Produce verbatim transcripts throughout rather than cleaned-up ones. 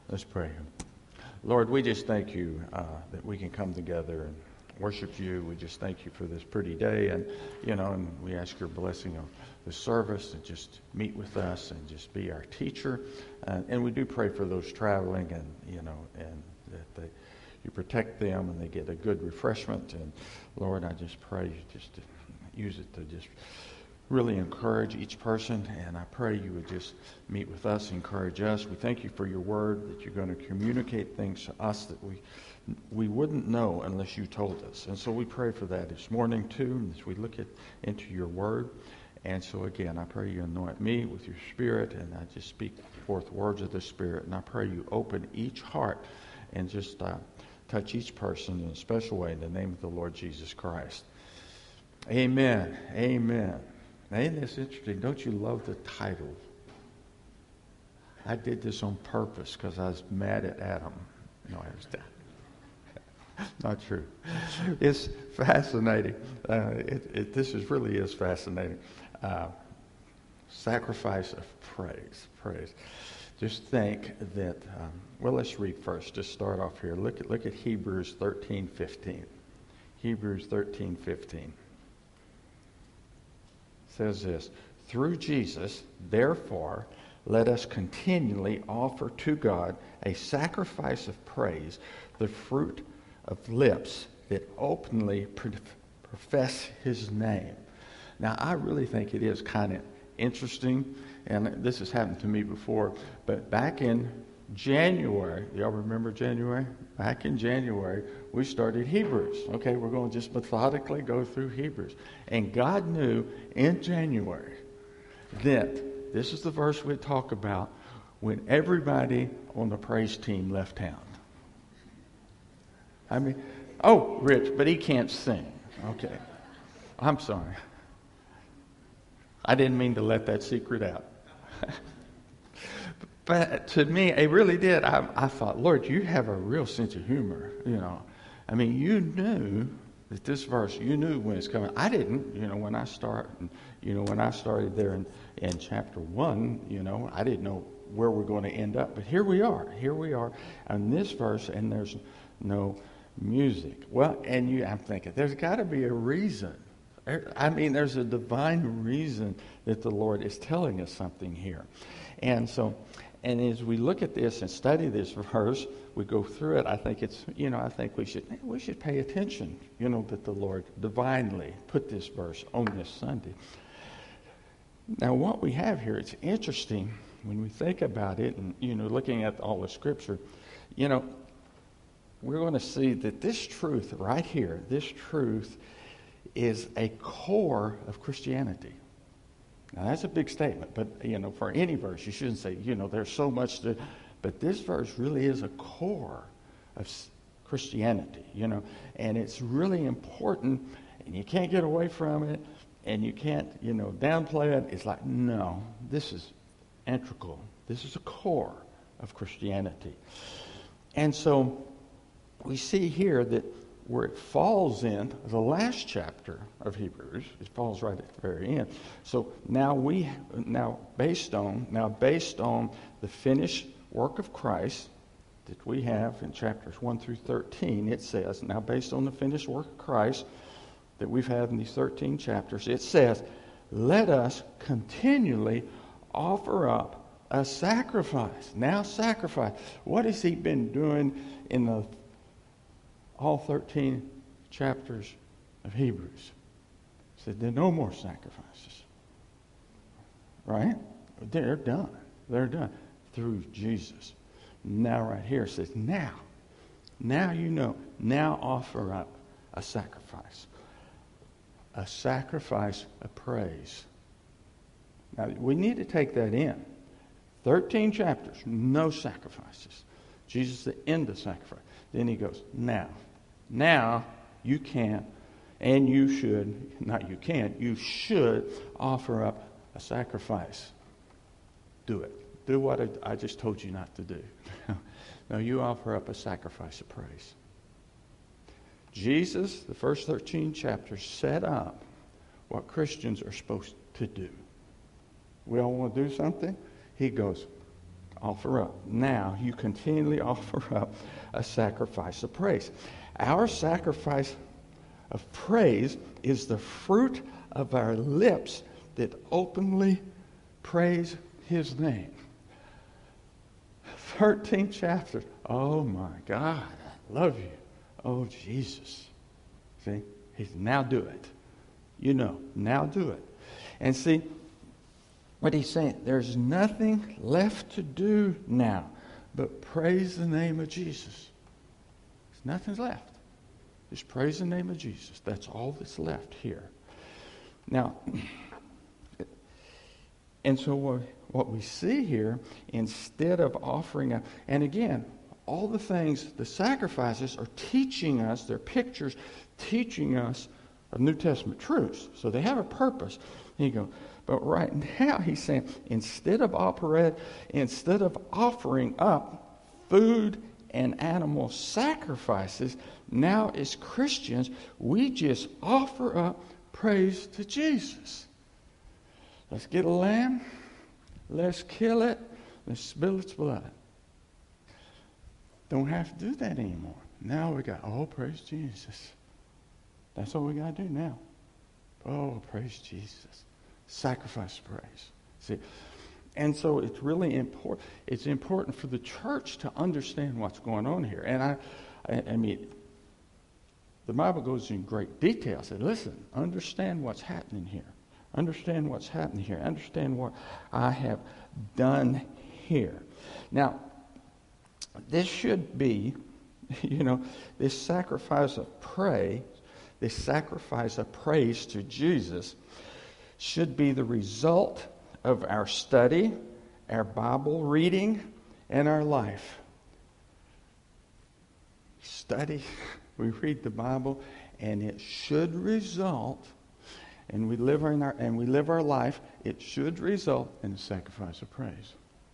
Let's pray. Lord, we just thank you uh, that we can come together and worship you. We just thank you for this pretty day. And, you know, and we ask your blessing of the service and just meet with us and just be our teacher. Uh, and we do pray for those traveling and, you know, and that they, you protect them and they get a good refreshment. And, Lord, I just pray you just to use it to just really encourage each person, and I pray you would just meet with us, encourage us. We thank you for your word, that you're going to communicate things to us that we we wouldn't know unless you told us. And so we pray for that this morning too, as we look at into your word. And so again, I pray you anoint me with your spirit, and I just speak forth words of the spirit. And I pray you open each heart and just uh, touch each person in a special way in the name of the Lord Jesus Christ. Amen. Amen. Now, isn't this interesting? Don't you love the title? I did this on purpose because I was mad at Adam. No, I was not true. It's fascinating. Uh, it, it, this is really is fascinating. Uh, sacrifice of praise. Praise. Just think that. Um, well, let's read first. Just start off here. Look at look at Hebrews thirteen fifteen. Hebrews thirteen fifteen. Says this, through Jesus, therefore, let us continually offer to God a sacrifice of praise, the fruit of lips that openly profess his name. Now, I really think it is kind of interesting, and this has happened to me before, but back in January, y'all remember January? Back in January, we started Hebrews. Okay, we're going to just methodically go through Hebrews. And God knew in January that this is the verse we talk about when everybody on the praise team left town. I mean, oh, Rich, but he can't sing. Okay, I'm sorry. I didn't mean to let that secret out. But to me, it really did. I, I thought, Lord, you have a real sense of humor, you know. I mean, you knew that this verse, you knew when it's coming. I didn't, you know, when I start, you know, when I started there in, in chapter one, you know, I didn't know where we're going to end up. But here we are. Here we are on this verse, and there's no music. Well, and you, I'm thinking, there's got to be a reason. I mean, there's a divine reason that the Lord is telling us something here. And so... And as we look at this and study this verse, we go through it. I think it's, you know, I think we should we should pay attention, you know, that the Lord divinely put this verse on this Sunday. Now, what we have here, it's interesting when we think about it, and you know, looking at all the Scripture, you know, we're going to see that this truth right here, this truth, is a core of Christianity. Now, that's a big statement, but, you know, for any verse, you shouldn't say, you know, there's so much to, but this verse really is a core of Christianity, you know, and it's really important, and you can't get away from it, and you can't, you know, downplay it. It's like, no, this is integral. This is a core of Christianity. And so we see here that where it falls in the last chapter of Hebrews, it falls right at the very end. So now we, now based on, now based on the finished work of Christ that we have in chapters one through thirteen, it says, now based on the finished work of Christ that we've had in these thirteen chapters, it says, let us continually offer up a sacrifice. Now sacrifice. What has he been doing in the all thirteen chapters of Hebrews? He said, there are no more sacrifices. Right? They're done. They're done through Jesus. Now right here it says, now, now you know, now offer up a sacrifice. A sacrifice of praise. Now we need to take that in. thirteen chapters, no sacrifices. Jesus, the end of sacrifice. Then he goes, now, now you can and you should, not you can, you should offer up a sacrifice. Do it. Do what I, I just told you not to do. No, you offer up a sacrifice of praise. Jesus, the first thirteen chapters, set up what Christians are supposed to do. We all want to do something? He goes, offer up. Now you continually offer up a sacrifice of praise. Our sacrifice of praise is the fruit of our lips that openly praise his name. thirteenth chapter. Oh my God, I love you. Oh Jesus. See, he's now do it. You know, now do it. And see, what he's saying, there's nothing left to do now but praise the name of Jesus. There's nothing left. Just praise the name of Jesus. That's all that's left here. Now, and so what, what we see here, instead of offering a, and again, all the things, the sacrifices are teaching us, they're pictures teaching us of New Testament truths. So they have a purpose. And you go, but right now he's saying, instead of operate, instead of offering up food and animal sacrifices, now as Christians, we just offer up praise to Jesus. Let's get a lamb, let's kill it, let's spill its blood. Don't have to do that anymore. Now we got, oh, praise Jesus. That's what we got to do now. Oh, praise Jesus. Sacrifice praise. See, and so it's really important. It's important for the church to understand what's going on here. And I, I, I mean, the Bible goes in great detail. Say, listen, understand what's happening here. Understand what's happening here. Understand what I have done here. Now, this should be, you know, this sacrifice of praise, this sacrifice of praise to Jesus should be the result of our study, our Bible reading, and our life. Study, we read the Bible, and it should result, and we live in our and we live our life, it should result in a sacrifice of praise.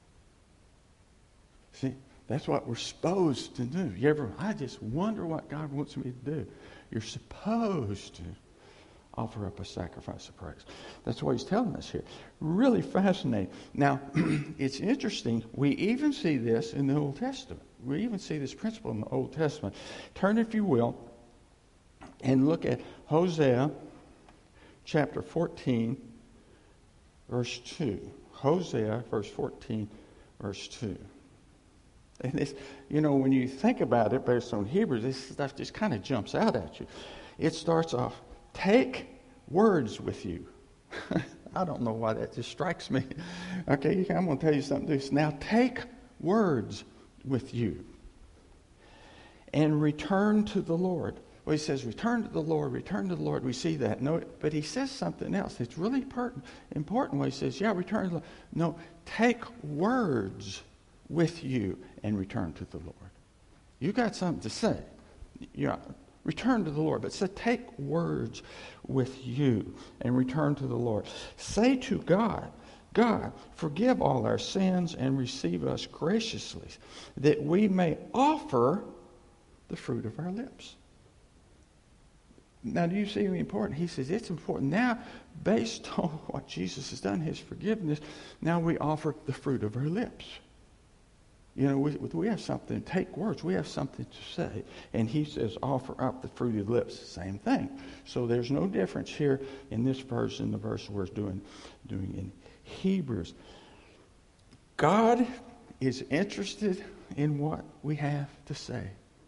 See, that's what we're supposed to do. You ever, I just wonder what God wants me to do. You're supposed to offer up a sacrifice of praise. That's what he's telling us here. Really fascinating. Now, it's interesting. We even see this in the Old Testament. We even see this principle in the Old Testament. Turn, if you will, and look at Hosea chapter fourteen, verse two. Hosea, verse fourteen, verse two. And this, you know, when you think about it based on Hebrew, this stuff just kind of jumps out at you. It starts off, take words with you. I don't know why that just strikes me. Okay, I'm going to tell you something. This now, take words with you and return to the Lord. Well, he says, return to the Lord, return to the Lord. We see that. No, but he says something else. It's really important. Important when he says, yeah, return to the Lord. No, take words with you and return to the Lord. You got something to say. Yeah, return to the Lord. But say, take words with you and return to the Lord. Say to God, God, forgive all our sins and receive us graciously, that we may offer the fruit of our lips. Now, do you see how important? He says it's important. Now, based on what Jesus has done, his forgiveness, now we offer the fruit of our lips. You know, we, we have something, take words, we have something to say. And he says, offer up the fruit of the lips, same thing. So there's no difference here in this verse and the verse we're doing, doing in Hebrews. God is interested in what we have to say.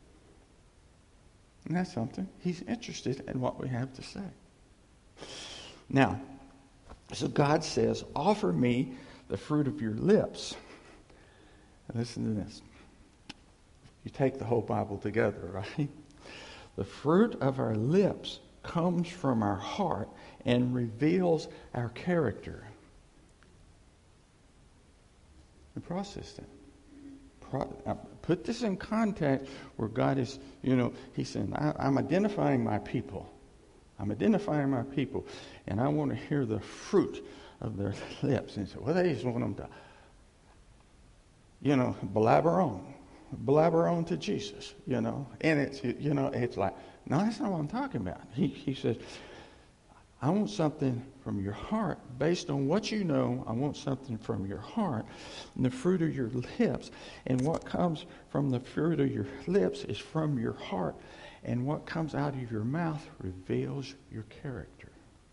And that's something. He's interested in what we have to say. Now, so God says, offer me the fruit of your lips. And listen to this. You take the whole Bible together, right? The fruit of our lips comes from our heart and reveals our character. And process that. Pro- put this in context where God is, you know, he's saying, I, I'm identifying my people. I'm identifying my people. And I want to hear the fruit of their lips. And so, well, they just want them to, you know, blabber on. Blabber on to Jesus, you know. And it's, you know, it's like, no, that's not what I'm talking about. He, he says, I want something from your heart. Based on what you know, I want something from your heart and the fruit of your lips. And what comes from the fruit of your lips is from your heart. And what comes out of your mouth reveals your character.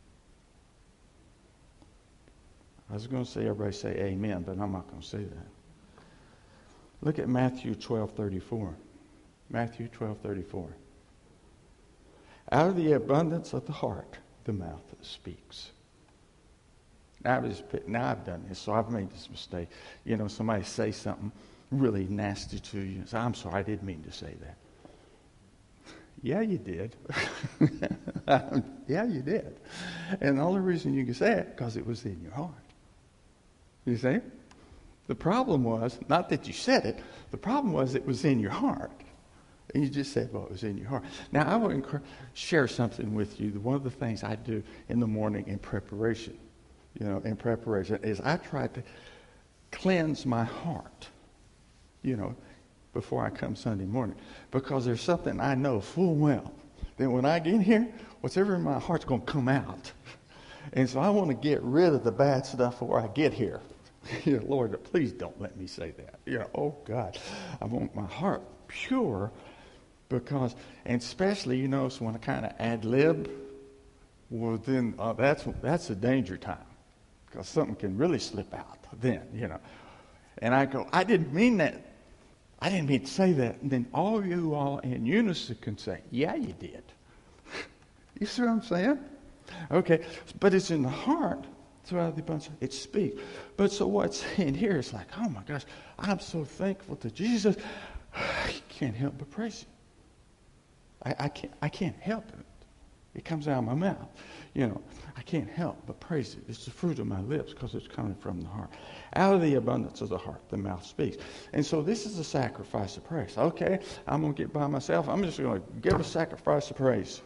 I was going to say, everybody say amen, but I'm not going to say that. Look at Matthew twelve thirty-four. Matthew twelve thirty-four. Out of the abundance of the heart, the mouth speaks. Now, I was, now I've done this, so I've made this mistake. You know, somebody say something really nasty to you. So, I'm sorry, I didn't mean to say that. Yeah, you did. Yeah, you did. And the only reason you can say it, because it was in your heart. You see? The problem was, not that you said it, the problem was it was in your heart. And you just said, well, it was in your heart. Now, I will encourage, share something with you. One of the things I do in the morning in preparation, you know, in preparation, is I try to cleanse my heart, you know, before I come Sunday morning. Because there's something I know full well that when I get here, whatever in my heart's going to come out. And so I want to get rid of the bad stuff before I get here. You know, Lord, please don't let me say that. You know, oh God, I want my heart pure. Because, and especially, you know, so when I kind of ad lib, well, then uh, that's that's a danger time. Because something can really slip out then, you know. And I go, I didn't mean that. I didn't mean to say that. And then all of you all in unison can say, yeah, you did. You see what I'm saying? Okay, but it's in the heart. Throughout the bunch, it speaks. But so what's in here is like, oh my gosh, I'm so thankful to Jesus. I can't help but praise him. I, I can't I can't help it. It comes out of my mouth. You know, I can't help but praise it. It's the fruit of my lips because it's coming from the heart. Out of the abundance of the heart, the mouth speaks. And so this is a sacrifice of praise. Okay, I'm going to get by myself. I'm just going to give a sacrifice of praise.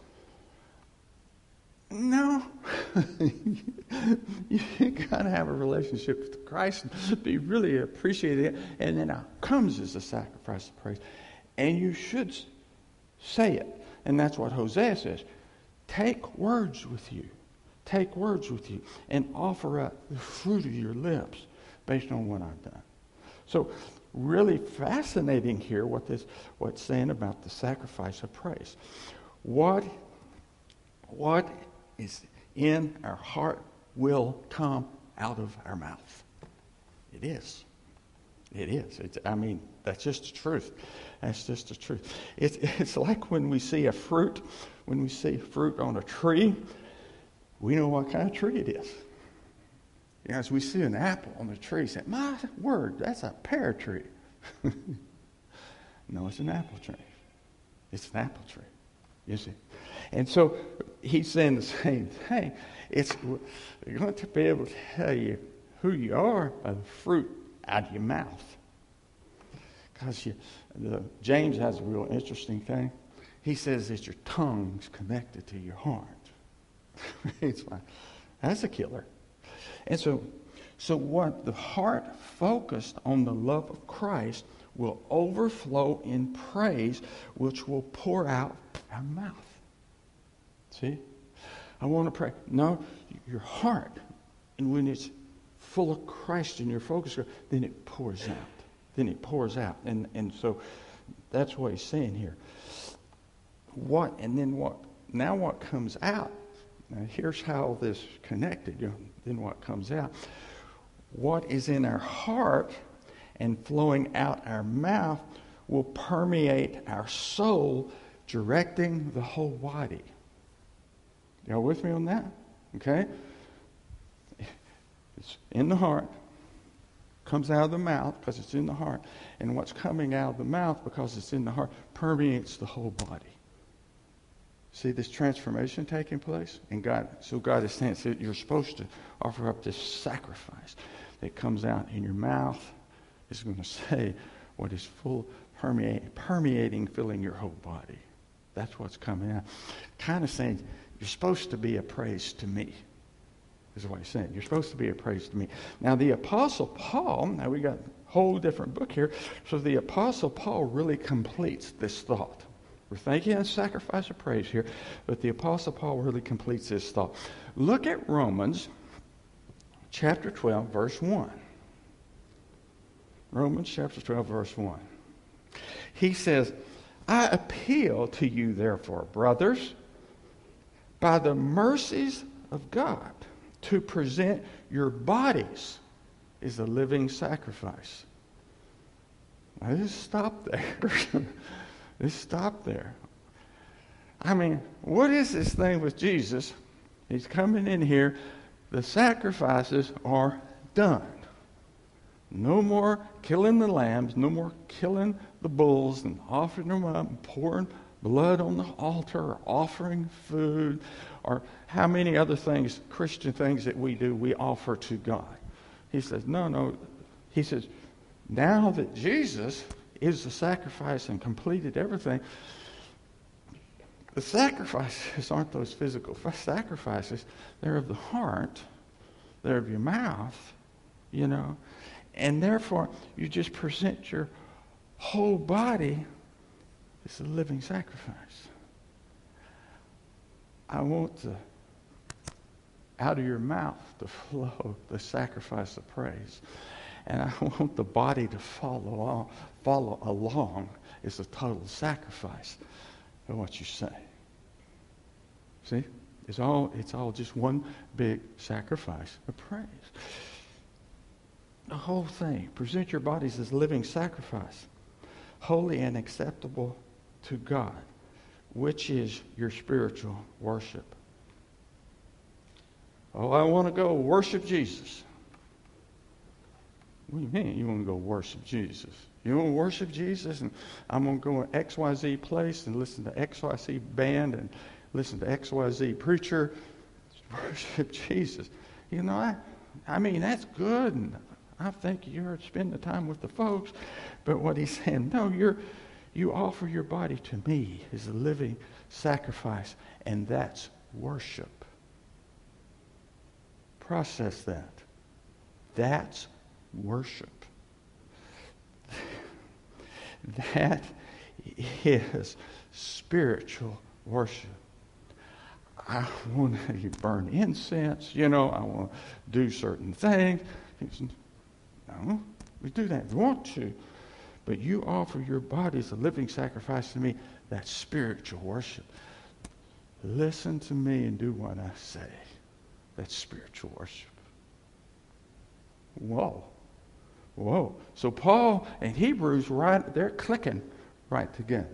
No. You got to have a relationship with Christ and be really appreciated. And then out comes as a sacrifice of praise. And you should say it. And that's what Hosea says. Take words with you. Take words with you and offer up the fruit of your lips based on what I've done. So really fascinating here what this what's saying about the sacrifice of praise. What, what is in our heart will come out of our mouth. It is. It is. It's, I mean, that's just the truth. That's just the truth. It's, it's like when we see a fruit, when we see fruit on a tree, we know what kind of tree it is. You know, as we see an apple on the tree, say, my word, that's a pear tree. No, it's an apple tree. It's an apple tree. You see? And so he's saying the same thing. It's, you're going to be able to tell you who you are by the fruit out of your mouth. Because you, the, James has a real interesting thing. He says that your tongue's connected to your heart. It's like, that's a killer. And so, so what the heart focused on the love of Christ will overflow in praise, which will pour out our mouth. See? I want to pray. No, your heart, and when it's full of Christ and your focus, then it pours out. Then it pours out. And and so that's what he's saying here. What, and then what, now what comes out, now here's how this is connected, you know, then what comes out. What is in our heart and flowing out our mouth will permeate our soul, directing the whole body. Y'all with me on that? Okay? It's in the heart, comes out of the mouth because it's in the heart, and what's coming out of the mouth because it's in the heart permeates the whole body. See this transformation taking place? And God, so God is saying that you're supposed to offer up this sacrifice that comes out in your mouth. It's going to say what is full, permeate, permeating, filling your whole body. That's what's coming out. Kind of saying, you're supposed to be a praise to me. Is what he's saying. You're supposed to be a praise to me. Now the Apostle Paul, now we got a whole different book here. So the Apostle Paul really completes this thought. We're thinking of sacrifice of praise here, but the Apostle Paul really completes this thought. Look at Romans chapter twelve, verse one. Romans chapter twelve, verse one. He says, I appeal to you, therefore, brothers, by the mercies of God, to present your bodies as a living sacrifice. Now, just stop there. Just stop there. I mean, what is this thing with Jesus? He's coming in here. The sacrifices are done. No more killing the lambs, no more killing the bulls and offering them up and pouring blood on the altar or offering food or how many other things, Christian things that we do, we offer to God. He says, no, no. He says, now that Jesus is the sacrifice and completed everything, the sacrifices aren't those physical sacrifices. They're of the heart. They're of your mouth, you know. And therefore, you just present your whole body as a living sacrifice. I want the, out of your mouth to flow the sacrifice of praise. And I want the body to follow along, follow along as a total sacrifice of what you say. See? It's all, it's all just one big sacrifice of praise. The whole thing. Present your bodies as living sacrifice, holy and acceptable to God, which is your spiritual worship. Oh, I want to go worship Jesus. What do you mean you want to go worship Jesus? You want to worship Jesus, and I'm going to go to X Y Z place and listen to X Y Z band and listen to X Y Z preacher. Worship Jesus. You know, I, I mean, that's good, and I think you're spending time with the folks. But what he's saying, no, you're, you offer your body to me as a living sacrifice, and that's worship. Process that. That's worship. That is spiritual worship. I want to burn incense, you know, I want to do certain things. No, we do that if we want to. But you offer your body as a living sacrifice to me. That's spiritual worship. Listen to me and do what I say. That's spiritual worship. Whoa. Whoa. So Paul and Hebrews, right, they're clicking right together.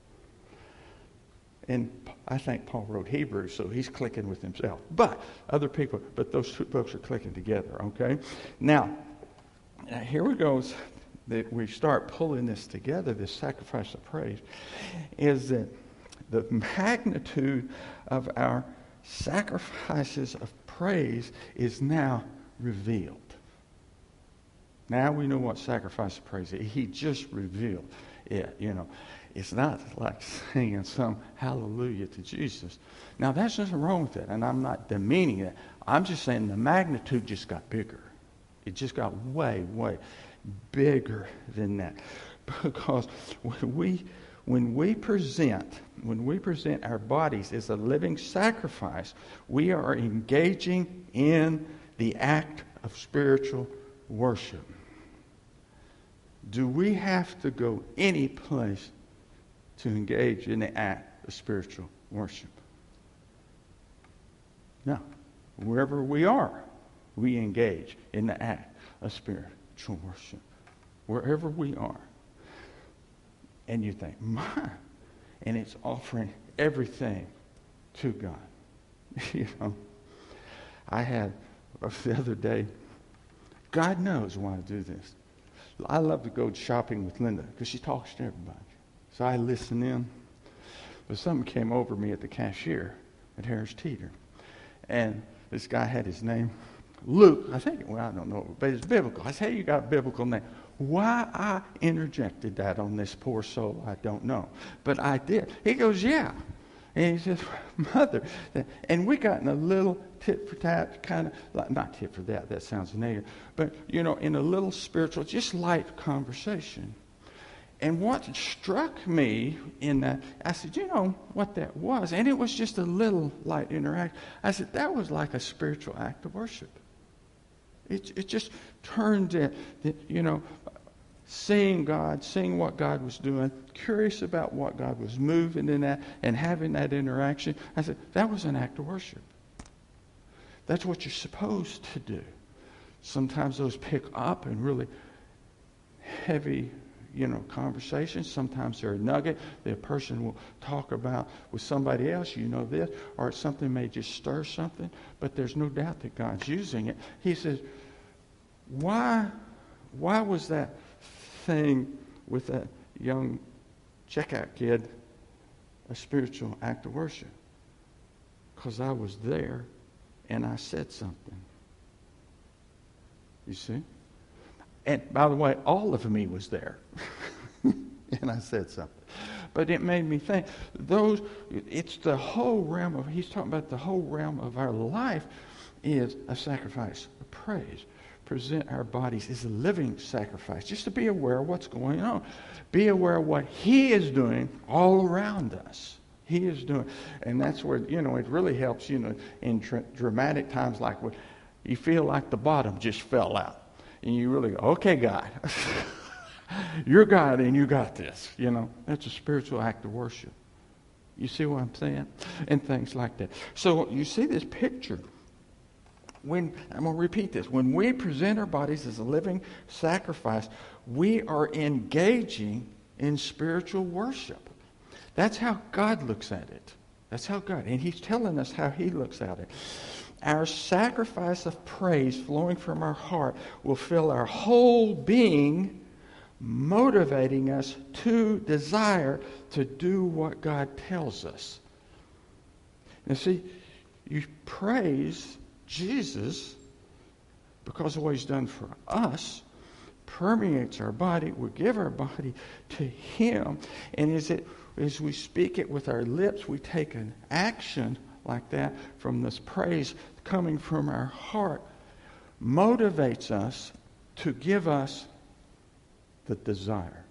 And I think Paul wrote Hebrews, so he's clicking with himself. But other people, but those two books are clicking together, okay? Now, here we go. That we start pulling this together, this sacrifice of praise, is that the magnitude of our sacrifices of praise is now revealed. Now we know what sacrifice of praise is. He just revealed it, you know. It's not like singing some hallelujah to Jesus. Now, there's nothing wrong with that, and I'm not demeaning it. I'm just saying the magnitude just got bigger. It just got way, way bigger than that. Because when we, when we present, when we present our bodies as a living sacrifice, we are engaging in the act of spiritual worship. Do we have to go any place to engage in the act of spiritual worship? No. Wherever we are, we engage in the act of spiritual worship. Wherever we are. And you think, my, and it's offering everything to God. You know, I had the other day, God knows why I do this. I love to go shopping with Linda because she talks to everybody. So I listen in. But something came over me at the cashier at Harris Teeter. And this guy had his name, Luke. I think, well, I don't know, but it's biblical. I said, hey, you got a biblical name. Why I interjected that on this poor soul, I don't know. But I did. He goes, yeah. And he says, Mother. And we got in a little tit for tat kind of, not tit for that, that sounds negative. But, you know, in a little spiritual, just light conversation. And what struck me in that, I said, you know what that was? And it was just a little light interaction. I said, that was like a spiritual act of worship. It, it just turned it, you know, seeing God, seeing what God was doing, curious about what God was moving in that, and having that interaction. I said, that was an act of worship. That's what you're supposed to do. Sometimes those pick up in really heavy, you know, conversations. Sometimes they're a nugget that a person will talk about with somebody else, you know this, or something may just stir something, but there's no doubt that God's using it. He says, why, why was that thing with that young checkout kid a spiritual act of worship? Because I was there and I said something. You see? And by the way, all of me was there. And I said something. But it made me think, those, it's the whole realm of, he's talking about the whole realm of our life is a sacrifice of praise. Present our bodies as a living sacrifice. Just to be aware of what's going on. Be aware of what he is doing all around us. He is doing. And that's where, you know, it really helps, you know, in tra- dramatic times like when you feel like the bottom just fell out. And you really go, okay, God. You're God and you got this. You know, that's a spiritual act of worship. You see what I'm saying? And things like that. So you see this picture. When, I'm going to repeat this. When we present our bodies as a living sacrifice, we are engaging in spiritual worship. That's how God looks at it. That's how God, and he's telling us how he looks at it. Our sacrifice of praise flowing from our heart will fill our whole being, motivating us to desire to do what God tells us. Now see, you praise Jesus because of what he's done for us, permeates our body. We give our body to him. And as, it, as we speak it with our lips, we take an action like that from this praise coming from our heart, motivates us to give us the desire.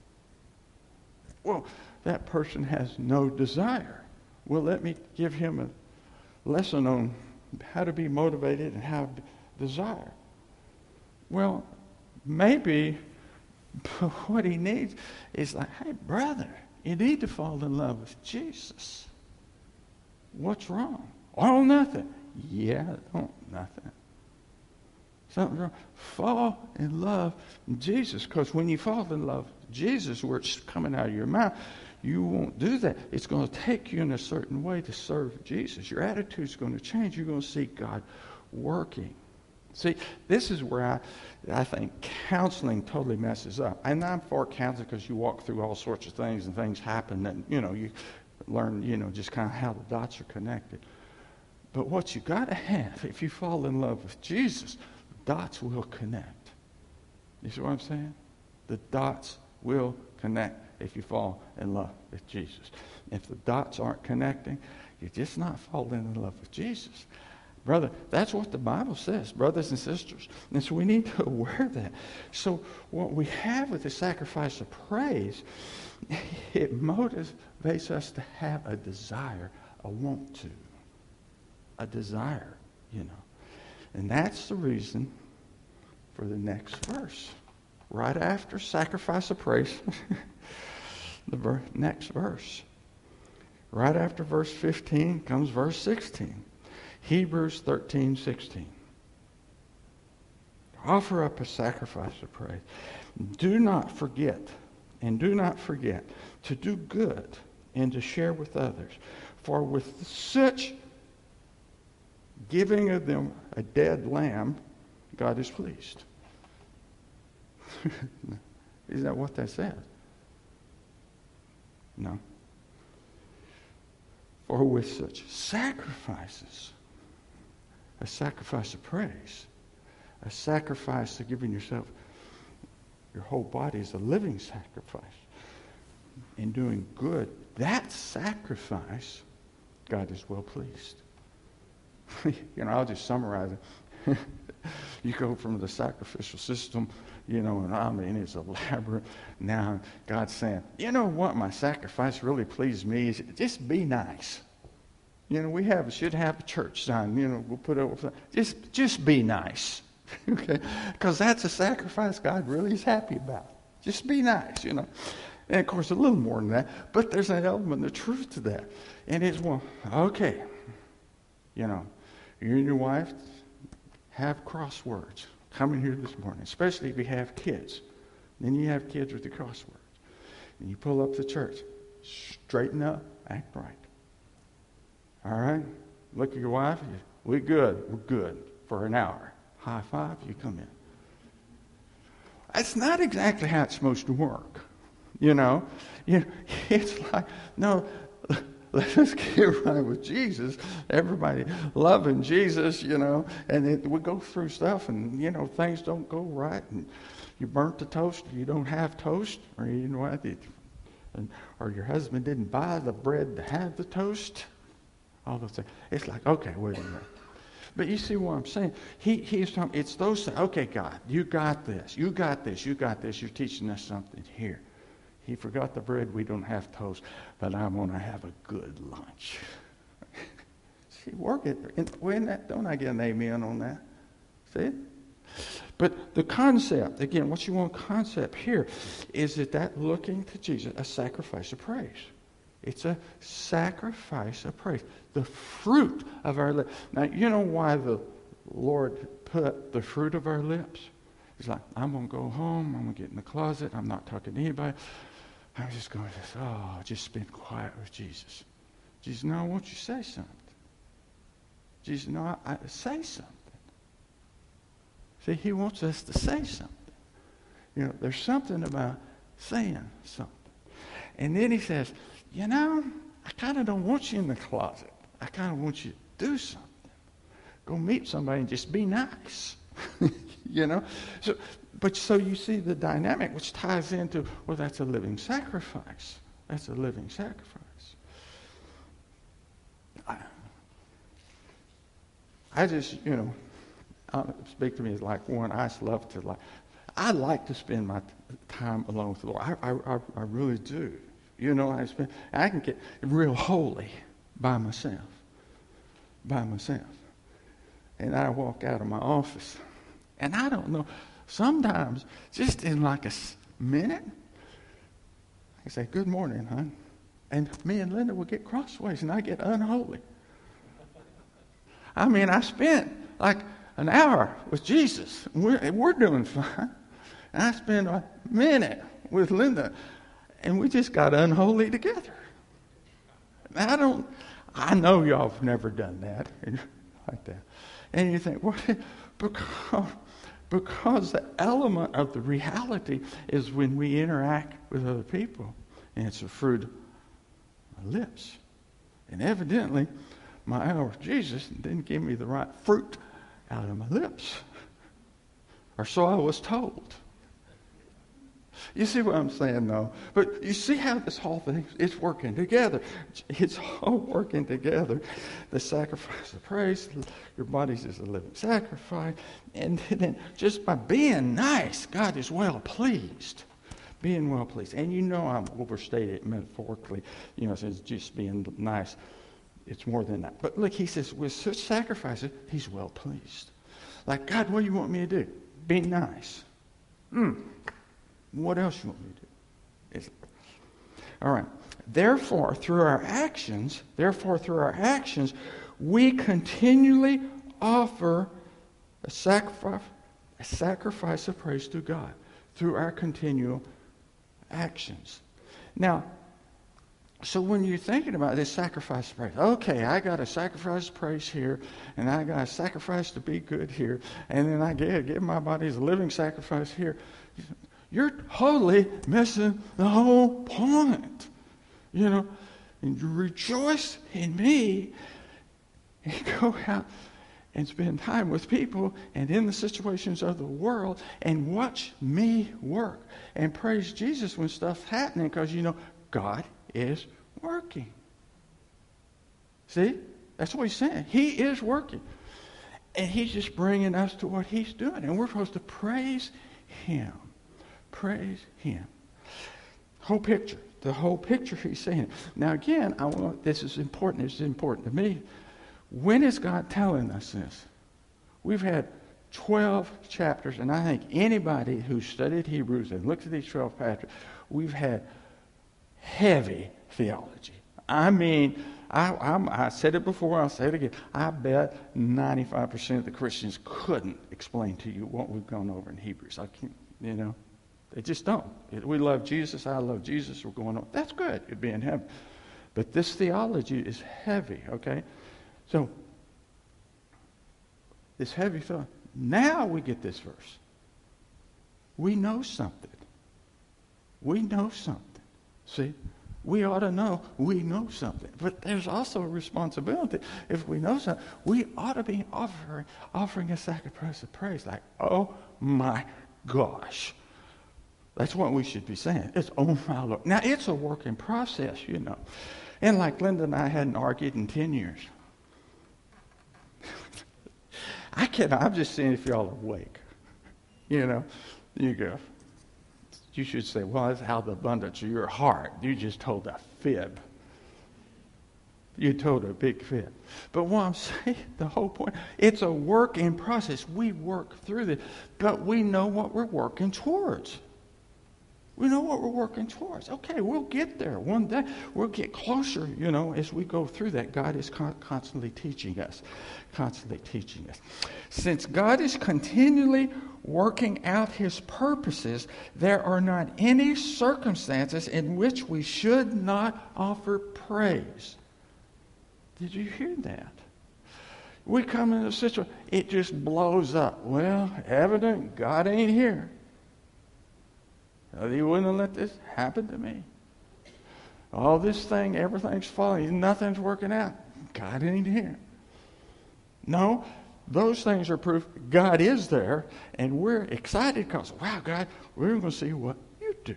Well, that person has no desire. Well, let me give him a lesson on how to be motivated and how to desire. Well, maybe what he needs is like, hey, brother, you need to fall in love with Jesus. What's wrong? Oh, nothing. Yeah, don't nothing. Something's wrong. Fall in love with Jesus, because when you fall in love with Jesus, where it's coming out of your mouth, you won't do that. It's going to take you in a certain way to serve Jesus. Your attitude's going to change. You're going to see God working. See, this is where I, I think counseling totally messes up. And I'm for counseling because you walk through all sorts of things and things happen and, you know, you learn, you know, just kind of how the dots are connected. But what you got to have, if you fall in love with Jesus, the dots will connect. You see what I'm saying? The dots will connect if you fall in love with Jesus. If the dots aren't connecting, you're just not falling in love with Jesus. Brother, that's what the Bible says, brothers and sisters. And so we need to aware that. So what we have with the sacrifice of praise, it motivates us to have a desire, a want to, a desire, you know. And that's the reason for the next verse. Right after sacrifice of praise, the ver- next verse. Right after verse fifteen comes verse sixteen. Hebrews thirteen sixteen. Offer up a sacrifice of praise. Do not forget, and do not forget to do good and to share with others. For with such giving of them a dead lamb, God is pleased. Isn't that what that says? No. For with such sacrifices, a sacrifice of praise, a sacrifice of giving yourself, your whole body as a living sacrifice, and doing good, that sacrifice, God is well pleased. You know, I'll just summarize it. You go from the sacrificial system, you know, and I mean, it's elaborate. Now, God's saying, you know what? My sacrifice really pleased me. Is just be nice. You know, we have should have a church sign. You know, we'll put it over. Just, just be nice. Okay? Because that's a sacrifice God really is happy about. Just be nice, you know. And, of course, a little more than that. But there's an element of truth to that. And it's, well, okay. You know, you and your wife have crosswords coming here this morning, especially if you have kids. Then you have kids with the crosswords. And you pull up to church. Straighten up, act right. All right? Look at your wife. We're good. We're good for an hour. High five, you come in. That's not exactly how it's supposed to work. You know? You know, it's like, no, let's get right with Jesus. Everybody loving Jesus, you know, and it, we go through stuff and, you know, things don't go right. And you burnt the toast, you don't have toast, or you know what, it, and, or your husband didn't buy the bread to have the toast. All those things. It's like, okay, wait a minute. But you see what I'm saying? He He's talking, it's those things. Okay, God, you got this. You got this. You got this. You're teaching us something here. He forgot the bread. We don't have toast. But I'm going to have a good lunch. See, work it. And when that, don't I get an amen on that? See? But the concept, again, what you want concept here is that that looking to Jesus, a sacrifice of praise. It's a sacrifice of praise. The fruit of our lips. Now, you know why the Lord put the fruit of our lips? He's like, I'm going to go home. I'm going to get in the closet. I'm not talking to anybody. I'm just going to, oh, just spend quiet with Jesus. Jesus, no, I want you to say something. Jesus, no, I, I say something. See, he wants us to say something. You know, there's something about saying something. And then he says, you know, I kind of don't want you in the closet. I kind of want you to do something. Go meet somebody and just be nice. You know? So, but so you see the dynamic, which ties into, well, that's a living sacrifice. That's a living sacrifice. I, I just, you know, uh, speak to me as like one, I just love to like, I like to spend my time alone with the Lord. I, I, I really do. You know, I spend, I can get real holy by myself. By myself. And I walk out of my office. And I don't know, sometimes, just in like a minute, I say, good morning, hon. And me and Linda will get crossways and I get unholy. I mean, I spent like an hour with Jesus. We're, we're doing fine. And I spend a minute with Linda. And we just got unholy together. I don't, I know y'all have never done that. Like that. And you think, well, because, because the element of the reality is when we interact with other people. And it's the fruit of my lips. And evidently, my hour with Jesus didn't give me the right fruit out of my lips. Or so I was told. You see what I'm saying, though? But you see how this whole thing is working together. It's all working together. The sacrifice of praise, your bodies is a living sacrifice. And then just by being nice, God is well pleased. Being well pleased. And you know I'm overstated metaphorically. You know, it's just being nice. It's more than that. But look, he says, with such sacrifices, he's well pleased. Like, God, what do you want me to do? Be nice. Hmm. What else you want me to do? It's, all right. Therefore, through our actions, therefore, through our actions, we continually offer a sacrifice, a sacrifice of praise to God through our continual actions. Now, so when you're thinking about this sacrifice of praise, okay, I got a sacrifice of praise here, and I got a sacrifice to be good here, and then I give, give my body as a living sacrifice here. You're totally missing the whole point. You know, and you rejoice in me and go out and spend time with people and in the situations of the world and watch me work and praise Jesus when stuff's happening because you know God is working. See? That's what he's saying. He is working. And he's just bringing us to what he's doing. And we're supposed to praise him. Praise him. Whole picture. The whole picture he's saying. Now again, I want, this is important. This is important to me. When is God telling us this? We've had twelve chapters, and I think anybody who studied Hebrews and looked at these twelve chapters, we've had heavy theology. I mean, I, I'm, I said it before, I'll say it again. I bet ninety-five percent of the Christians couldn't explain to you what we've gone over in Hebrews. I can't, you know, they just don't. We love Jesus. I love Jesus. We're going on. That's good. You'd be in heaven. But this theology is heavy, okay? So, this heavy thought. Now we get this verse. We know something. We know something. See? We ought to know we know something. But there's also a responsibility. If we know something, we ought to be offering, offering a sacrifice of praise. Like, oh my gosh. That's what we should be saying. It's, oh my Lord. Now, it's a working process, you know. And like Linda and I hadn't argued in ten years. I can't, I'm just seeing if y'all are awake. You know, you go. You should say, well, that's how the abundance of your heart. You just told a fib. You told a big fib. But what I'm saying, the whole point, it's a work in process. We work through this, but we know what we're working towards. We know what we're working towards. Okay, we'll get there one day. We'll get closer, you know, as we go through that. God is con- constantly teaching us, constantly teaching us. Since God is continually working out his purposes, there are not any circumstances in which we should not offer praise. Did you hear that? We come in a situation, it just blows up. Well, evident God ain't here. He wouldn't have let this happen to me. All this thing, everything's falling. Nothing's working out. God ain't here. No, those things are proof God is there, and we're excited because, wow, God, we're going to see what you do.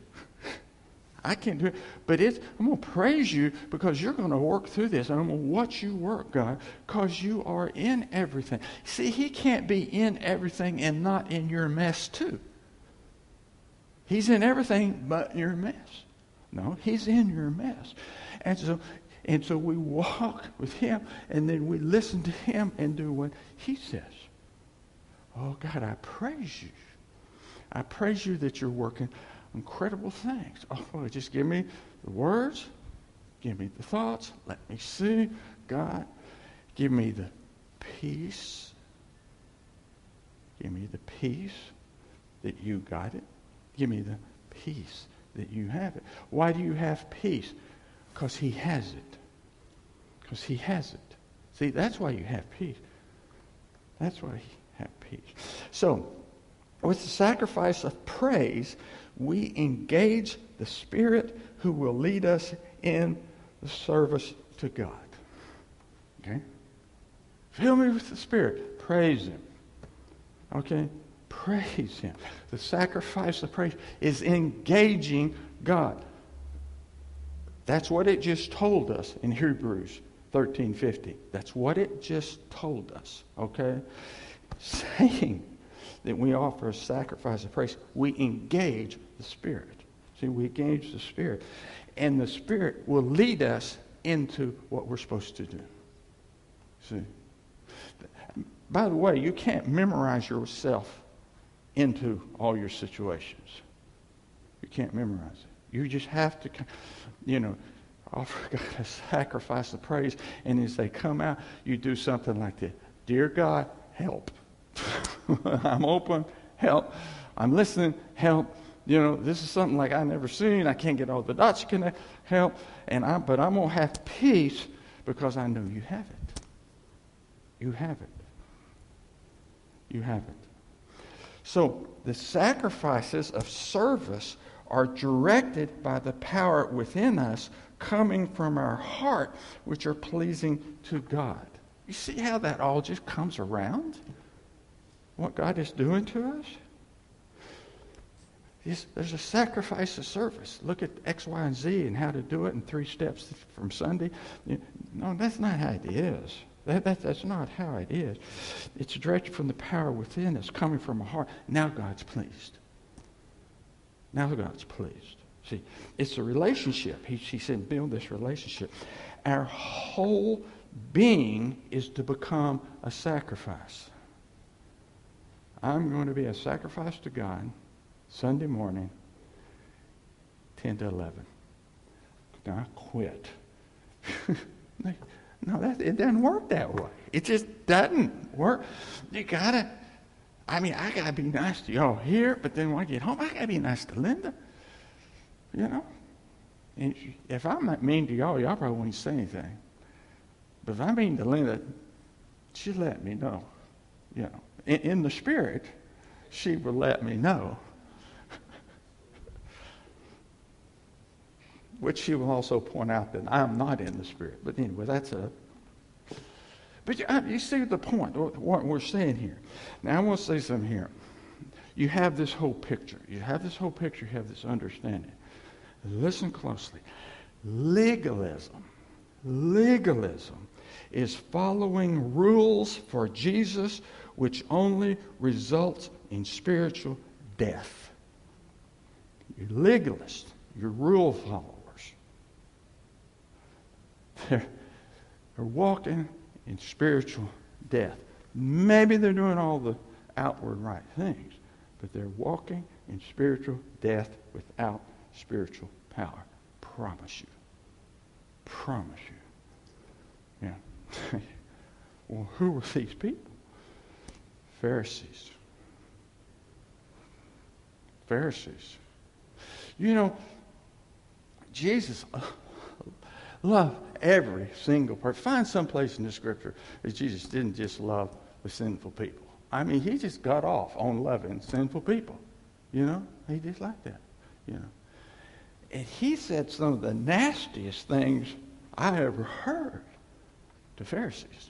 I can't do it, but it's, I'm going to praise you because you're going to work through this, and I'm going to watch you work, God, because you are in everything. See, he can't be in everything and not in your mess too. He's in everything but your mess. No, he's in your mess. And so and so we walk with him, and then we listen to him and do what he says. Oh, God, I praise you. I praise you that you're working incredible things. Oh, Lord, just give me the words. Give me the thoughts. Let me see. God, give me the peace. Give me the peace that you got it. Give me the peace that you have it. Why do you have peace? Because he has it. Because he has it. See, that's why you have peace. That's why you have peace. So, with the sacrifice of praise, we engage the Spirit who will lead us in the service to God. Okay? Fill me with the Spirit. Praise him. Okay? Praise him. The sacrifice of praise is engaging God. That's what it just told us in Hebrews thirteen fifty. That's what it just told us. Okay? Saying that we offer a sacrifice of praise, we engage the Spirit. See, we engage the Spirit. And the Spirit will lead us into what we're supposed to do. See? By the way, you can't memorize yourself into all your situations. You can't memorize it. You just have to, you know, offer God a sacrifice of praise, and as they come out, you do something like this. Dear God, help. I'm open, help. I'm listening, help. You know, this is something like I've never seen. I can't get all the dots connected, help. And I, but I'm going to have peace because I know you have it. You have it. You have it. So the sacrifices of service are directed by the power within us coming from our heart, which are pleasing to God. You see how that all just comes around? What God is doing to us? Yes, there's a sacrifice of service. Look at X, Y, and Z and how to do it in three steps from Sunday. No, that's not how it is. That, that, that's not how it is. It's directed from the power within us, coming from a heart. Now God's pleased. Now God's pleased. See, it's a relationship. He, he said, build this relationship. Our whole being is to become a sacrifice. I'm going to be a sacrifice to God Sunday morning, ten to eleven. Now I quit. No, that, it doesn't work that way. It just doesn't work. You gotta, I mean, I gotta be nice to y'all here, but then when I get home, I gotta be nice to Linda. You know? And if I'm not mean to y'all, y'all probably won't say anything. But if I'm mean to Linda, she'll let me know. You know, in, in the spirit, she will let me know. Which she will also point out that I'm not in the spirit. But anyway, that's a... But you, you see the point, what we're saying here. Now, I want to say something here. You have this whole picture. You have this whole picture. You have this understanding. Listen closely. Legalism, legalism is following rules for Jesus, which only results in spiritual death. You're legalists. You're rule followers. They're, they're walking in spiritual death. Maybe they're doing all the outward right things, but they're walking in spiritual death without spiritual power. Promise you. Promise you. Yeah. Well, who were these people? Pharisees. Pharisees. You know, Jesus loved every single person. Find some place in the scripture that Jesus didn't just love the sinful people. I mean, he just got off on loving sinful people. You know, he just like that. You know, and he said some of the nastiest things I ever heard to Pharisees.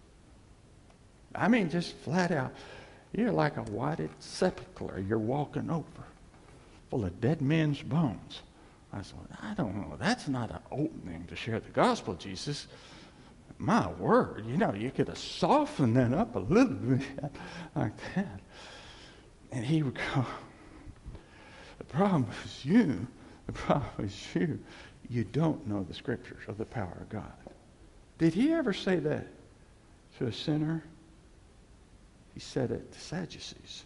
I mean, just flat out, you're like a whited sepulchre you're walking over, full of dead men's bones. I said, I don't know. That's not an opening to share the gospel, Jesus. My word, you know, you could have softened that up a little bit like that. And he would go, the problem is you, the problem is you, you don't know the scriptures of the power of God. Did he ever say that to a sinner? He said it to Sadducees.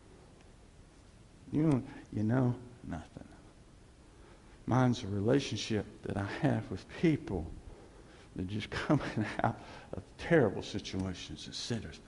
You, you know nothing. Mine's a relationship that I have with people that are just coming out of terrible situations as sinners.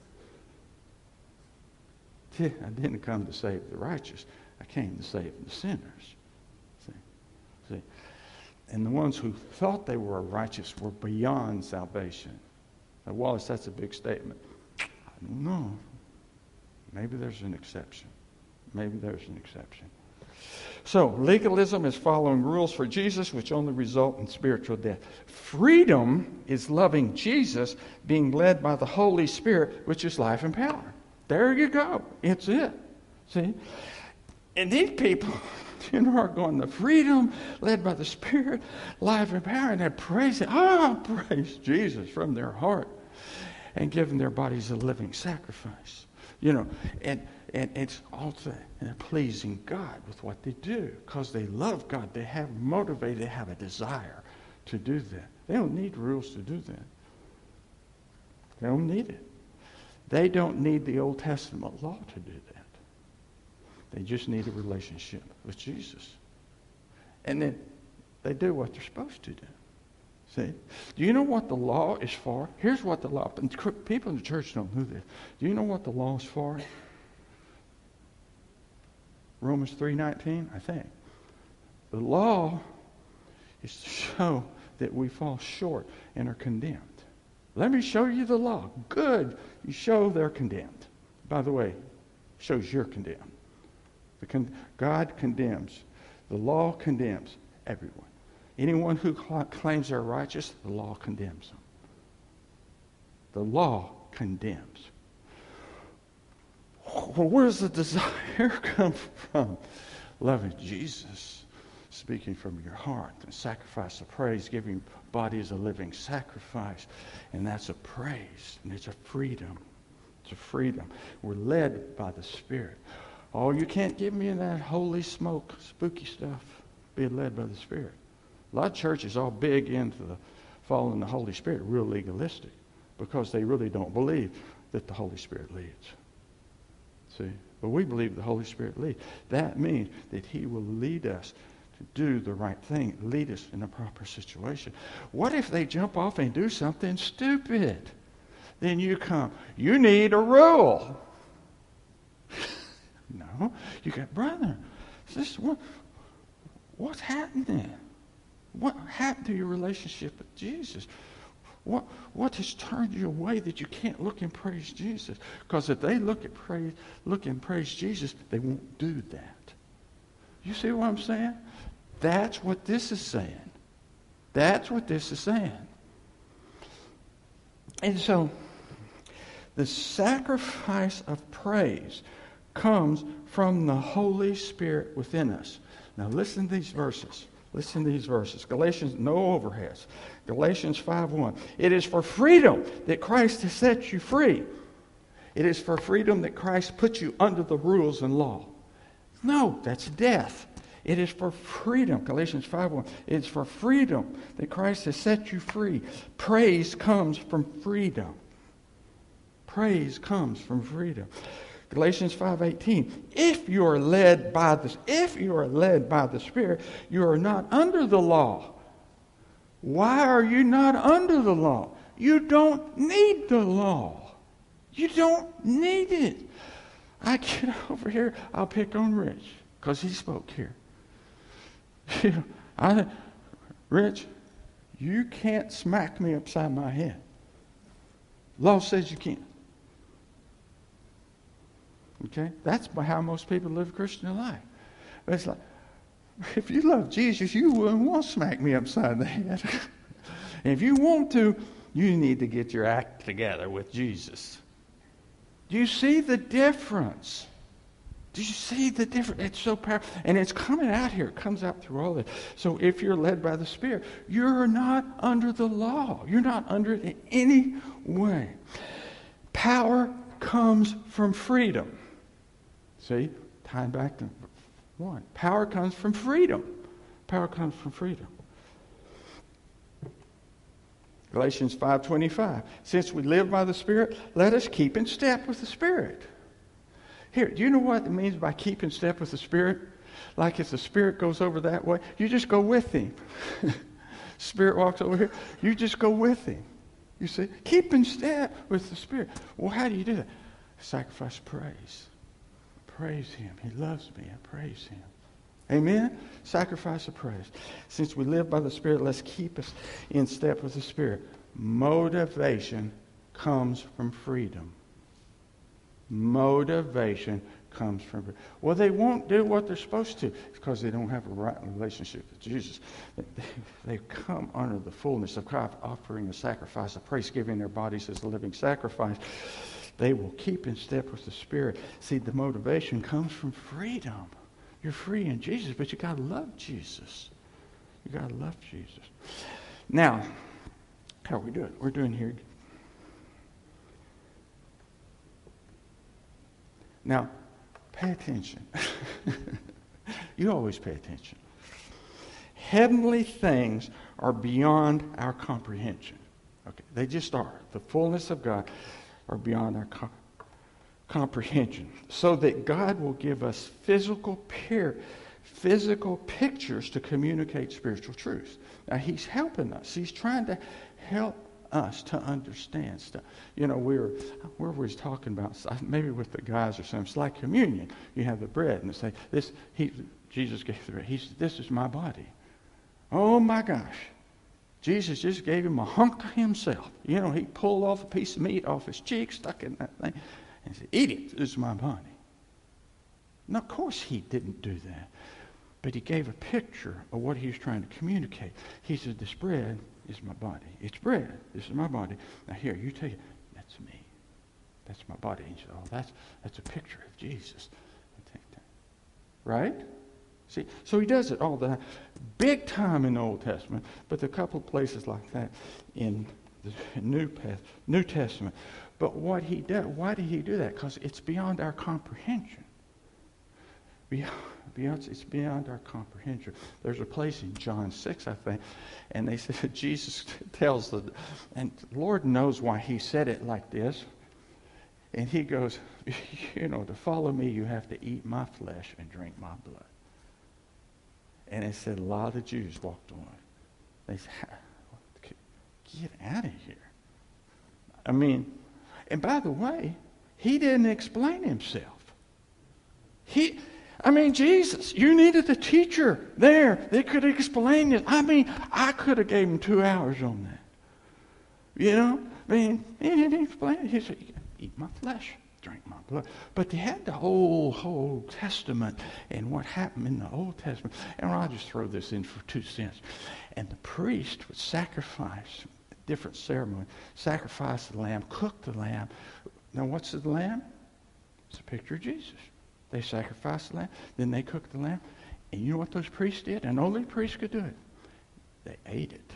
I didn't come to save the righteous. I came to save the sinners. See? See? And the ones who thought they were righteous were beyond salvation. Now, Wallace, that's a big statement. I don't know. Maybe there's an exception. Maybe there's an exception. So, legalism is following rules for Jesus, which only result in spiritual death. Freedom is loving Jesus, being led by the Holy Spirit, which is life and power. There you go. It's it. See? And these people, you know, are going to freedom, led by the Spirit, life and power, and they're praising, oh, praise Jesus from their heart, and giving their bodies a living sacrifice. You know, and And it's also they're pleasing God with what they do because they love God. They have motivated, they have a desire to do that. They don't need rules to do that. They don't need it. They don't need the Old Testament law to do that. They just need a relationship with Jesus. And then they do what they're supposed to do. See? Do you know what the law is for? Here's what the law, and people in the church don't know this. Do you know what the law is for? Romans three nineteen, I think. The law is to show that we fall short and are condemned. Let me show you the law. Good. You show they're condemned. By the way, shows you're condemned. The con- God condemns. The law condemns everyone. Anyone who cl- claims they're righteous, the law condemns them. The law condemns. Well, where does the desire come from? Loving Jesus. speaking from your heart. The sacrifice of praise, giving your body as a living sacrifice. And that's a praise. And it's a freedom. It's a freedom. We're led by the Spirit. Oh, you can't give me that holy smoke, spooky stuff. Be led by the Spirit. A lot of churches are big into the following the Holy Spirit, real legalistic, because they really don't believe that the Holy Spirit leads. See? But we believe the Holy Spirit leads. That means that He will lead us to do the right thing, lead us in a proper situation. What if they jump off and do something stupid? Then you come, you need a rule. No, you got, brother, this, what, what's happening? What happened to your relationship with Jesus? What what has turned you away that you can't look and praise Jesus? Because if they look at praise, look and praise Jesus, they won't do that. You see what I'm saying? That's what this is saying. That's what this is saying. And so, the sacrifice of praise comes from the Holy Spirit within us. Now listen to these verses. Listen to these verses. Galatians, no overheads. Galatians five one. It is for freedom that Christ has set you free. It is for freedom that Christ put you under the rules and law. No, that's death. It is for freedom. Galatians five one. It is for freedom that Christ has set you free. Praise comes from freedom. Praise comes from freedom. Galatians five eighteen. If you are led by the if you are led by the Spirit, you are not under the law. Why are you not under the law? You don't need the law. You don't need it. I get over here, I'll pick on Rich because he spoke here. I, Rich, you can't smack me upside my head. Law says you can't. Okay? That's how most people live a Christian life. But it's like, if you love Jesus, you wouldn't want to smack me upside the head. And if you want to, you need to get your act together with Jesus. Do you see the difference? Do you see the difference? It's so powerful. And it's coming out here. It comes out through all this. So if you're led by the Spirit, you're not under the law. You're not under it in any way. Power comes from freedom. See, tying back to one. Power comes from freedom. Power comes from freedom. Galatians five twenty-five. Since we live by the Spirit, let us keep in step with the Spirit. Here, do you know what it means by keep in step with the Spirit? Like if the Spirit goes over that way, you just go with Him. Spirit walks over here, you just go with Him. You see, keep in step with the Spirit. Well, how do you do that? Sacrifice praise. Praise Him. He loves me. I praise Him. Amen? Sacrifice of praise. Since we live by the Spirit, let's keep us in step with the Spirit. Motivation comes from freedom. Motivation comes from freedom. Well, they won't do what they're supposed to. It's because they don't have a right relationship with Jesus. They, they come under the fullness of God, offering a sacrifice of praise, giving their bodies as a living sacrifice. They will keep in step with the Spirit. See, the motivation comes from freedom. You're free in Jesus, but you got to love Jesus. You got to love Jesus. Now, how are we doing? We're doing here. Now, pay attention. You always pay attention. Heavenly things are beyond our comprehension. Okay, they just are. The fullness of God are beyond our com- comprehension. So that God will give us physical peer, physical pictures to communicate spiritual truth. Now, He's helping us. He's trying to help us to understand stuff. You know, we were, where we was talking about, maybe with the guys or something, it's like communion. You have the bread and they say, this, he, Jesus gave the bread. He said, this is my body. Oh my gosh. Jesus just gave him a hunk of himself. You know, he pulled off a piece of meat off his cheek, stuck in that thing, and said, eat it. This is my body. Now, of course he didn't do that. But he gave a picture of what he was trying to communicate. He said, this bread is my body. It's bread. This is my body. Now here, you take it. That's me. That's my body. And he said, oh, that's, that's a picture of Jesus. I take that. Right? See, so he does it all the time. Big time in the Old Testament, but a couple of places like that in the New, New Testament. But what he does, why did he do that? Because it's beyond our comprehension. Beyond, beyond, it's beyond our comprehension. There's a place in John six, I think, and they said Jesus tells the, and the Lord knows why he said it like this. And he goes, you know, to follow me, you have to eat my flesh and drink my blood. And it said a lot of Jews walked on. They said, get out of here. I mean, and by the way, he didn't explain himself. He, I mean, Jesus, you needed a teacher there that could explain it. I mean, I could have gave him two hours on that. You know? I mean, he didn't explain it. He said, eat my flesh, drink my blood. But they had the whole, whole Testament and what happened in the Old Testament. And I'll just throw this in for two cents. And the priest would sacrifice, different ceremony, sacrifice the lamb, cook the lamb. Now what's the lamb? It's a picture of Jesus. They sacrificed the lamb, then they cooked the lamb. And you know what those priests did? And only priests could do it. They ate it.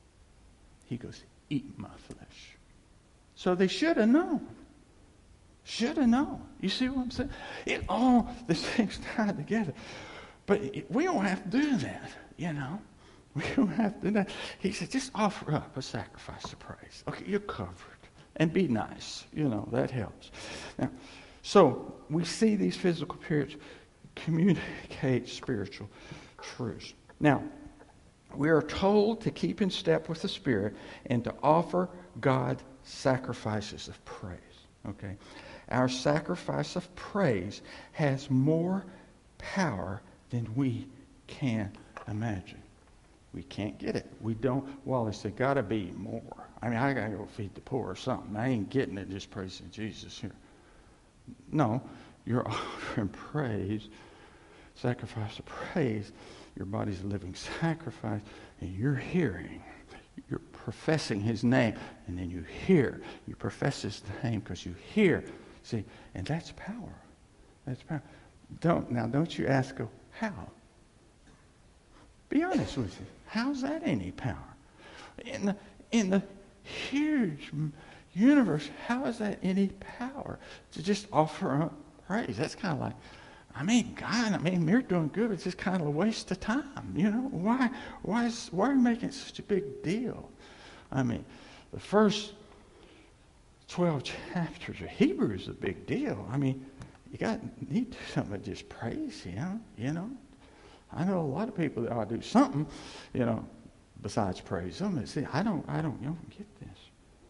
He goes, eat my flesh. So they should have known. Should have known. You see what I'm saying? It all, the things tied together. But it, we don't have to do that, you know. We don't have to do that. He said, just offer up a sacrifice of praise. Okay, you're covered. And be nice. You know, that helps. Now, so we see these physical periods communicate spiritual truths. Now, we are told to keep in step with the Spirit and to offer God sacrifices of praise. Okay? Our sacrifice of praise has more power than we can imagine. We can't get it. We don't. Well, it's got to be more. I mean, I got to go feed the poor or something. I ain't getting it just praising Jesus here. No, you're offering praise, sacrifice of praise. Your body's a living sacrifice, and you're hearing. You're professing his name, and then you hear. You profess his name because you hear. See, and that's power. That's power. Don't now. Don't you ask, oh, how? Be honest with you. How's that any power? In the in the huge universe, how is that any power to just offer up praise? That's kind of like, I mean, God, I mean, you're doing good. It's just kind of a waste of time. You know, why, why, is, why are you making such a big deal? I mean, the first twelve chapters of Hebrews is a big deal. I mean, you got need to do something but just praise him. You know, I know a lot of people that ought to do something, you know, besides praise him. See, I don't, I don't, you don't get this.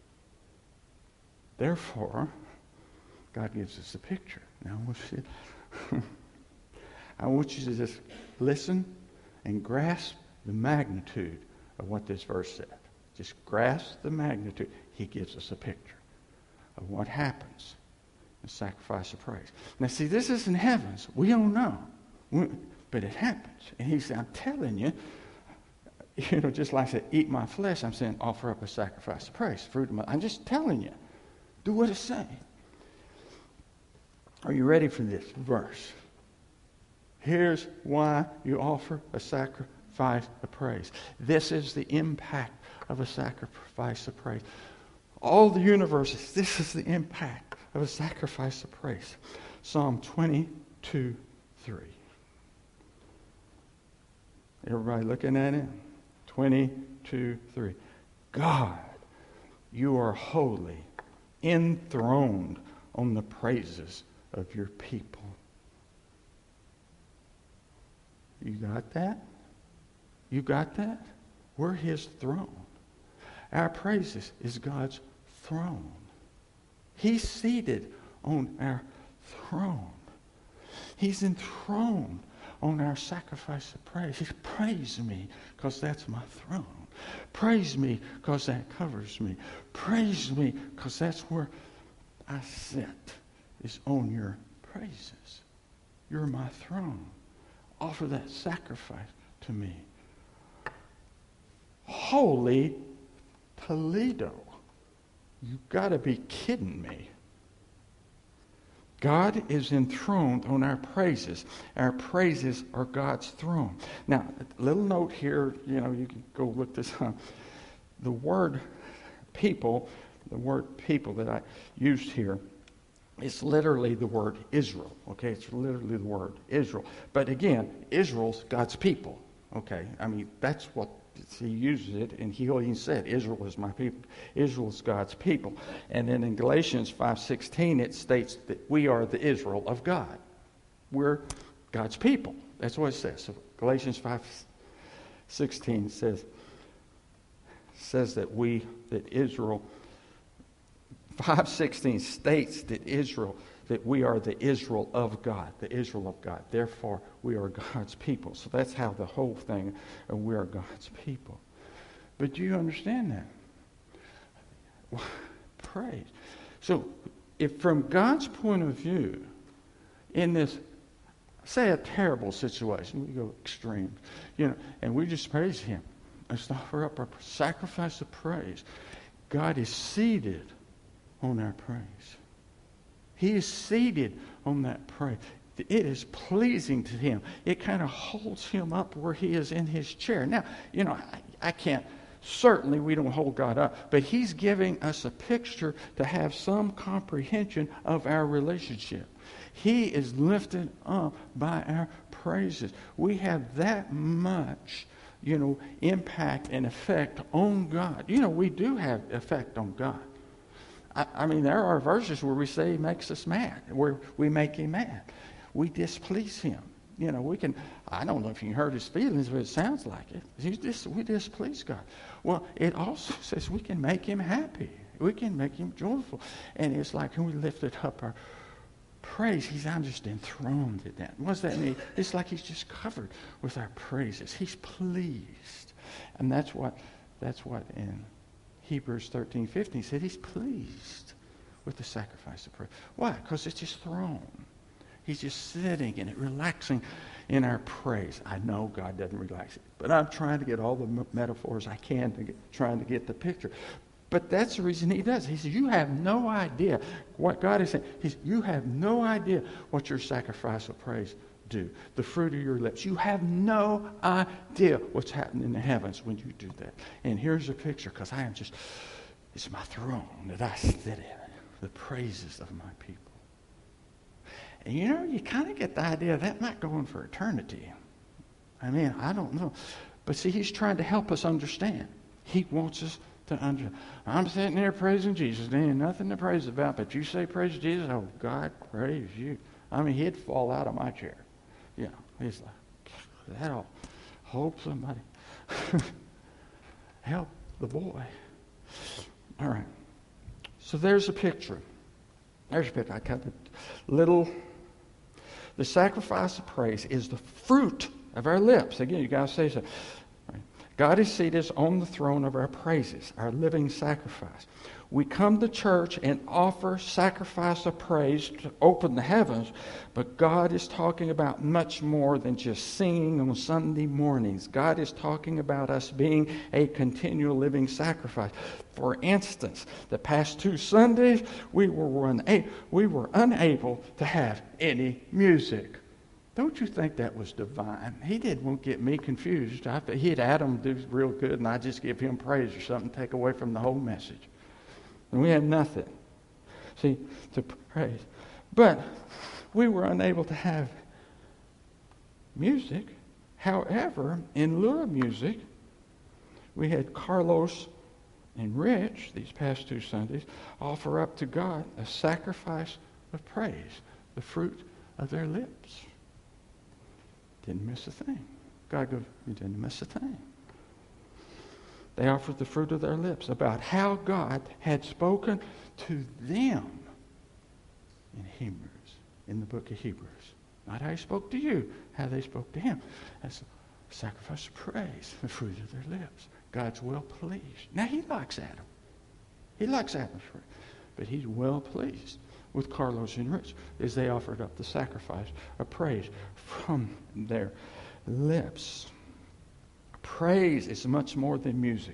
Therefore, God gives us a picture. Now, I want you, I want you to just listen and grasp the magnitude of what this verse said. Just grasp the magnitude. He gives us a picture of what happens in sacrifice of praise. Now, see, this is in heavens. We don't know. We, but it happens. And he said, I'm telling you, you know, just like I said, eat my flesh, I'm saying offer up a sacrifice of praise. Fruit of my, I'm just telling you. Do what it's saying. Are you ready for this verse? Here's why you offer a sacrifice of praise. This is the impact of a sacrifice of praise. All the universes, this is the impact of a sacrifice of praise. Psalm twenty-two, three. Everybody looking at it? twenty-two, three. God, you are holy, enthroned on the praises of your people. You got that? You got that? We're his throne. Our praises is God's throne. He's seated on our throne. He's enthroned on our sacrifice of praise. He's praise me because that's my throne. Praise me because that covers me. Praise me because that's where I sit, is on your praises. You're my throne. Offer that sacrifice to me. Holy Toledo. You got to be kidding me. God is enthroned on our praises. Our praises are God's throne. Now, a little note here, you know, you can go look this up. The word people, the word people that I used here, it's literally the word Israel. Okay, it's literally the word Israel. But again, Israel's God's people. Okay, I mean, that's what he uses it, and he even said, Israel is my people. Israel is God's people. And then in Galatians five sixteen, it states that we are the Israel of God. We're God's people. That's what it says. So Galatians five sixteen says, says that we, that Israel, five sixteen states that Israel, that we are the Israel of God, the Israel of God. Therefore, we are God's people. So that's how the whole thing, uh, we are God's people. But do you understand that? Praise. So, if from God's point of view, in this, say a terrible situation, we go extreme, you know, and we just praise Him. Let's offer up our sacrifice of praise. God is seated on our praise. He is seated on that praise. It is pleasing to Him. It kind of holds Him up where He is in His chair. Now, you know, I, I can't, certainly we don't hold God up, but He's giving us a picture to have some comprehension of our relationship. He is lifted up by our praises. We have that much, you know, impact and effect on God. You know, we do have effect on God. I mean, there are verses where we say He makes us mad, where we make Him mad. We displease Him. You know, we can, I don't know if you heard His feelings, but it sounds like it. He's dis, we displease God. Well, it also says we can make Him happy. We can make Him joyful. And it's like when we lifted up our praise, He's, I'm just enthroned at that. What does that mean? It's like He's just covered with our praises. He's pleased. And that's what, that's what in Hebrews thirteen fifteen said He's pleased with the sacrifice of praise. Why? Because it's His throne. He's just sitting in it, relaxing in our praise. I know God doesn't relax it, but I'm trying to get all the m- metaphors I can to get, trying to get the picture. But that's the reason He does. He says, you have no idea what God is saying. He's, you have no idea what your sacrifice of praise do. The fruit of your lips. You have no idea what's happening in the heavens when you do that. And here's a picture, because I am just, it's my throne that I sit in. The praises of my people. And you know, you kind of get the idea that might go on for eternity. I mean, I don't know. But see, He's trying to help us understand. He wants us to understand. I'm sitting there praising Jesus. There ain't nothing to praise about, but you say praise Jesus, oh, God praise you. I mean, He'd fall out of my chair. You know, He's like, that'll hope somebody help the boy. All right. So there's a picture. There's a picture. I cut a little. The sacrifice of praise is the fruit of our lips. Again, you guys say so. Right. God is seated on the throne of our praises, our living sacrifice. We come to church and offer sacrifice of praise to open the heavens, but God is talking about much more than just singing on Sunday mornings. God is talking about us being a continual living sacrifice. For instance, the past two Sundays, we were, una- we were unable to have any music. Don't you think that was divine? He didn't get me confused. I, he'd Adam do real good, and I just give him praise or something, take away from the whole message. And we had nothing, see, to praise. But we were unable to have music. However, in lieu of music, we had Carlos and Rich, these past two Sundays, offer up to God a sacrifice of praise, the fruit of their lips. Didn't miss a thing. God goes, you didn't miss a thing. They offered the fruit of their lips about how God had spoken to them in Hebrews, in the book of Hebrews. Not how He spoke to you, how they spoke to Him. That's a sacrifice of praise, the fruit of their lips. God's well pleased. Now, He likes Adam. He likes Adam's fruit. But He's well pleased with Carlos and Rich as they offered up the sacrifice of praise from their lips. Praise is much more than music.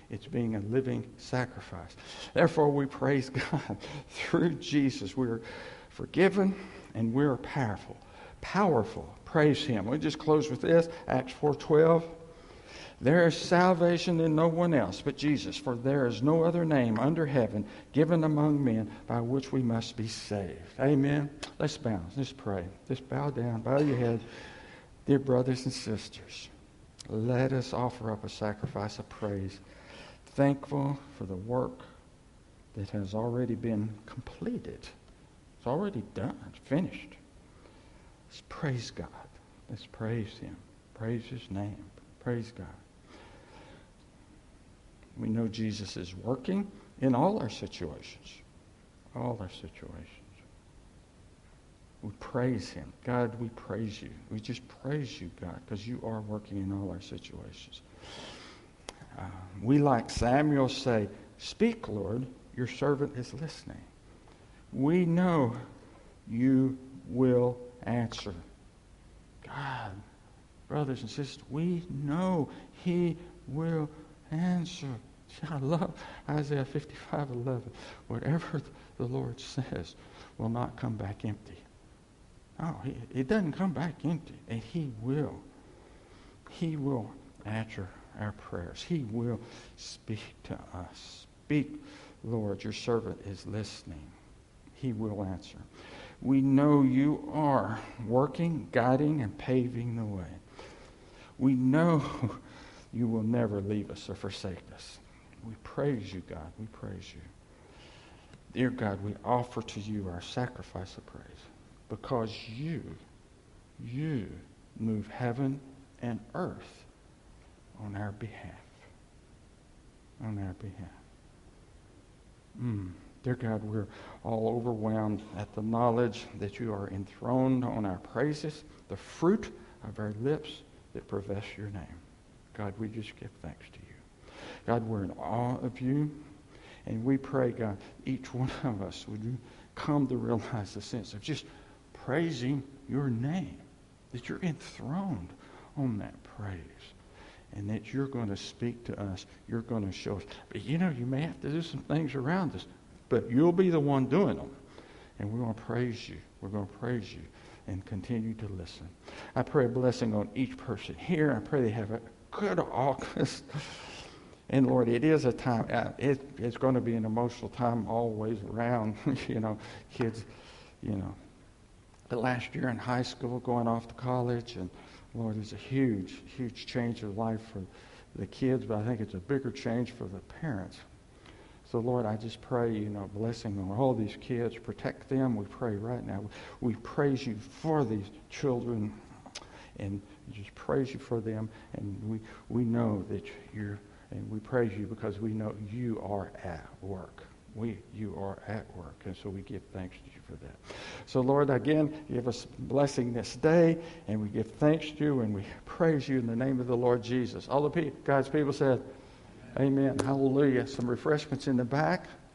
It's being a living sacrifice. Therefore, we praise God. Through Jesus, we're forgiven and we're powerful. Powerful. Praise Him. We'll just close with this. Acts four twelve. There is salvation in no one else but Jesus, for there is no other name under heaven given among men by which we must be saved. Amen. Let's bow. Let's pray. Just bow down. Bow your head. Dear brothers and sisters, let us offer up a sacrifice of praise, thankful for the work that has already been completed. It's already done, finished. Let's praise God. Let's praise Him. Praise His name. Praise God. We know Jesus is working in all our situations. All our situations. We praise Him. God, we praise You. We just praise You, God, because You are working in all our situations. Uh, we, like Samuel, say, "Speak, Lord, Your servant is listening." We know You will answer. God, brothers and sisters, we know He will answer. I love Isaiah fifty-five eleven. Whatever the Lord says will not come back empty. Oh, he, it doesn't come back empty. And He will. He will answer our prayers. He will speak to us. Speak, Lord, Your servant is listening. He will answer. We know You are working, guiding, and paving the way. We know You will never leave us or forsake us. We praise You, God. We praise You. Dear God, we offer to You our sacrifice of praise because You, You move heaven and earth on our behalf. On our behalf. Mm. Dear God, we're all overwhelmed at the knowledge that You are enthroned on our praises, the fruit of our lips that profess Your name. God, we just give thanks to You. God, we're in awe of You. And we pray, God, each one of us would come to realize the sense of just praising Your name, that You're enthroned on that praise, and that You're going to speak to us. You're going to show us. But you know, You may have to do some things around us, but You'll be the one doing them. And we're going to praise You. We're going to praise You and continue to listen. I pray a blessing on each person here. I pray they have a good August. And Lord, it is a time, uh, it, it's going to be an emotional time always around, you know, kids, you know, the last year in high school, going off to college. And Lord, it's a huge, huge change of life for the kids, but I think it's a bigger change for the parents. So Lord, I just pray, you know, blessing on all these kids, protect them. We pray right now. We praise You for these children, and just praise You for them. And we, we know that You're, and we praise You because we know You are at work. We, You are at work. And so we give thanks to You for that. So Lord, again, give us blessing this day, and we give thanks to You, and we praise You in the name of the Lord Jesus. All the people, God's people said, Amen. Hallelujah. Some refreshments in the back.